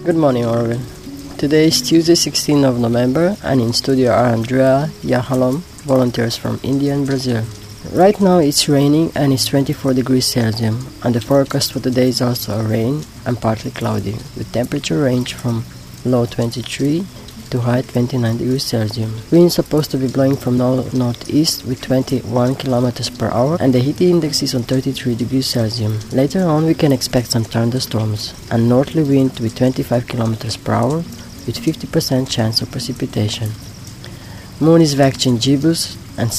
Good morning, Orville. Today is Tuesday, 16th of November, and in studio are Andrea Yahalom, volunteers from India and Brazil. Right now it's raining and it's 24 degrees Celsius, and the forecast for today is also rain and partly cloudy, with temperature range from low 23 to high 29 degrees Celsius. Wind is supposed to be blowing from northeast with 21 kilometers per hour, and the heat index is on 33 degrees Celsius. Later on we can expect some thunderstorms and northerly wind with 25 kilometers per hour with 50% chance of precipitation. Moon is waxing gibbous and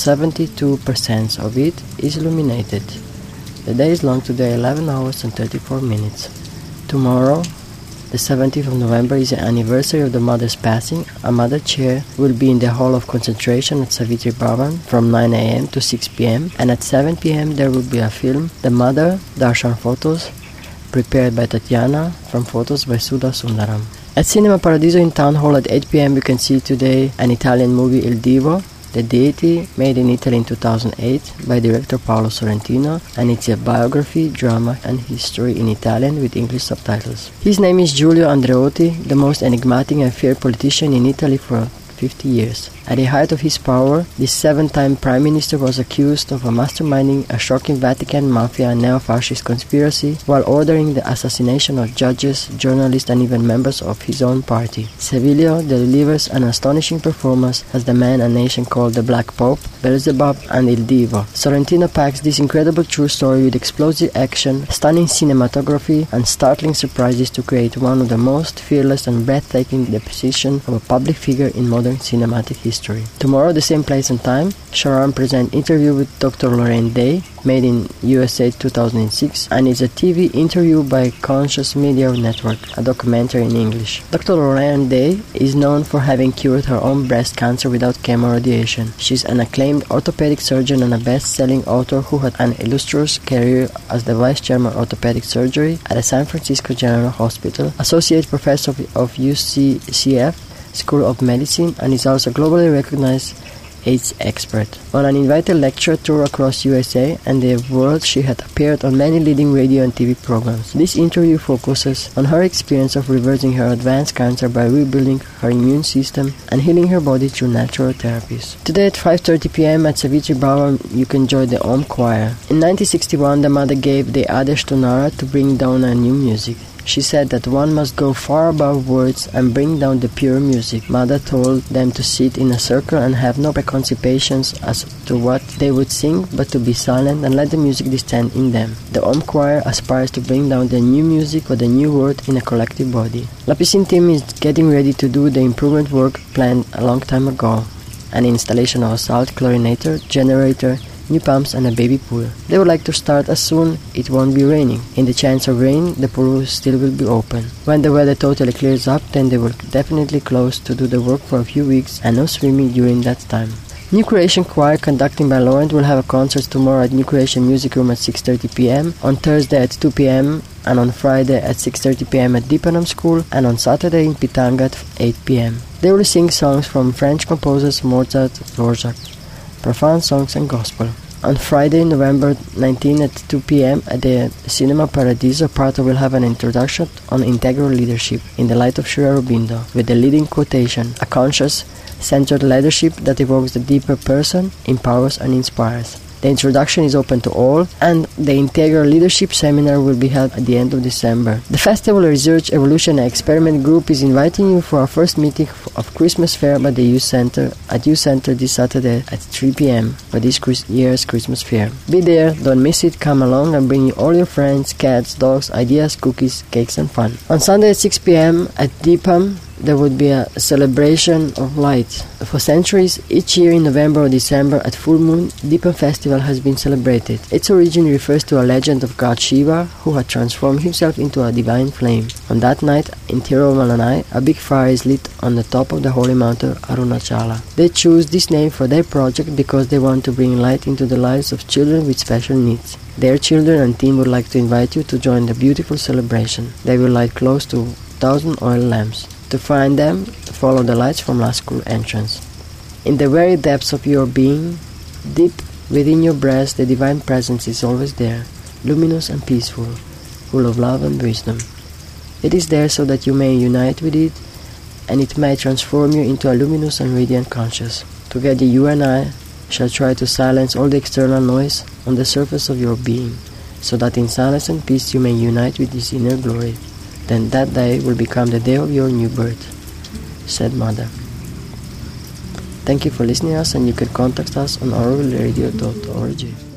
72% of it is illuminated. The day is long today, 11 hours and 34 minutes. Tomorrow, the 17th of November, is the anniversary of the mother's passing. A mother chair will be in the Hall of Concentration at Savitri Bhavan from 9 a.m. to 6 p.m. and at 7 p.m. there will be a film, The Mother, Darshan Photos, prepared by Tatiana, from photos by Sudha Sundaram. At Cinema Paradiso in Town Hall at 8 p.m. you can see today an Italian movie, Il Divo, The Deity, made in Italy in 2008 by director Paolo Sorrentino, and it's a biography, drama and history in Italian with English subtitles. His name is Giulio Andreotti, the most enigmatic and feared politician in Italy for 50 years. At the height of his power, this seven-time prime minister was accused of masterminding a shocking Vatican mafia and neo-fascist conspiracy while ordering the assassination of judges, journalists and even members of his own party. Sevilio delivers an astonishing performance as the man a nation called the Black Pope, Beelzebub and Il Divo. Sorrentino packs this incredible true story with explosive action, stunning cinematography and startling surprises to create one of the most fearless and breathtaking depiction of a public figure in modern cinematic history. Tomorrow, the same place and time, Sharon presents interview with Dr. Lorraine Day, made in USA 2006, and is a TV interview by Conscious Media Network, a documentary in English. Dr. Lorraine Day is known for having cured her own breast cancer without chemoradiation. She's an acclaimed orthopedic surgeon and a best-selling author who had an illustrious career as the vice chairman of orthopedic surgery at the San Francisco General Hospital, associate professor of UCCF School of Medicine, and is also globally recognized AIDS expert. On an invited lecture tour across USA and the world, she had appeared on many leading radio and TV programs. This interview focuses on her experience of reversing her advanced cancer by rebuilding her immune system and healing her body through natural therapies. Today at 5:30 p.m. at Savitri Bhavan, you can join the Om Choir. In 1961, the mother gave the Adesh to Nara to bring down a new music. She said that one must go far above words and bring down the pure music. Mother told them to sit in a circle and have no preconceptions as to what they would sing, but to be silent and let the music descend in them. The Om Choir aspires to bring down the new music or the new word in a collective body. La Piscine team is getting ready to do the improvement work planned a long time ago. An installation of a salt chlorinator, generator, new pumps and a baby pool. They would like to start as soon it won't be raining. In the chance of rain, the pool still will be open. When the weather totally clears up, then they will definitely close to do the work for a few weeks and no swimming during that time. New Creation Choir, conducted by Laurent, will have a concert tomorrow at New Creation Music Room at 6:30 p.m., on Thursday at 2 p.m., and on Friday at 6:30 p.m. at Deepanam School, and on Saturday in Pitanga at 8 p.m. They will sing songs from French composers Mozart, Dvorak, profound songs and gospel. On Friday, November 19 at 2 p.m. at the Cinema Paradiso, Prato will have an introduction on integral leadership in the light of Sri Aurobindo, with the leading quotation, a conscious, centered leadership that evokes the deeper person, empowers and inspires. The introduction is open to all, and the Integral Leadership Seminar will be held at the end of December. The Festival Research, Evolution and Experiment Group is inviting you for our first meeting of Christmas Fair by the Youth Center at Youth Center this Saturday at 3 p.m. for this year's Christmas Fair. Be there, don't miss it, come along and bring all your friends, cats, dogs, ideas, cookies, cakes and fun. On Sunday at 6 p.m. at Deepam, there would be a celebration of light. For centuries, each year in November or December at full moon, Deepam Festival has been celebrated. Its origin refers to a legend of god Shiva, who had transformed himself into a divine flame. On that night, in Tirumalai, a big fire is lit on the top of the holy mountain Arunachala. They choose this name for their project because they want to bring light into the lives of children with special needs. Their children and team would like to invite you to join the beautiful celebration. They will light close to 1,000 oil lamps. To find them, follow the lights from last school entrance. In the very depths of your being, deep within your breast, the divine presence is always there, luminous and peaceful, full of love and wisdom. It is there so that you may unite with it, and it may transform you into a luminous and radiant conscious. Together you and I shall try to silence all the external noise on the surface of your being, so that in silence and peace you may unite with this inner glory. Then that day will become the day of your new birth, said Mother. Thank you for listening to us, and you can contact us on oralradio.org.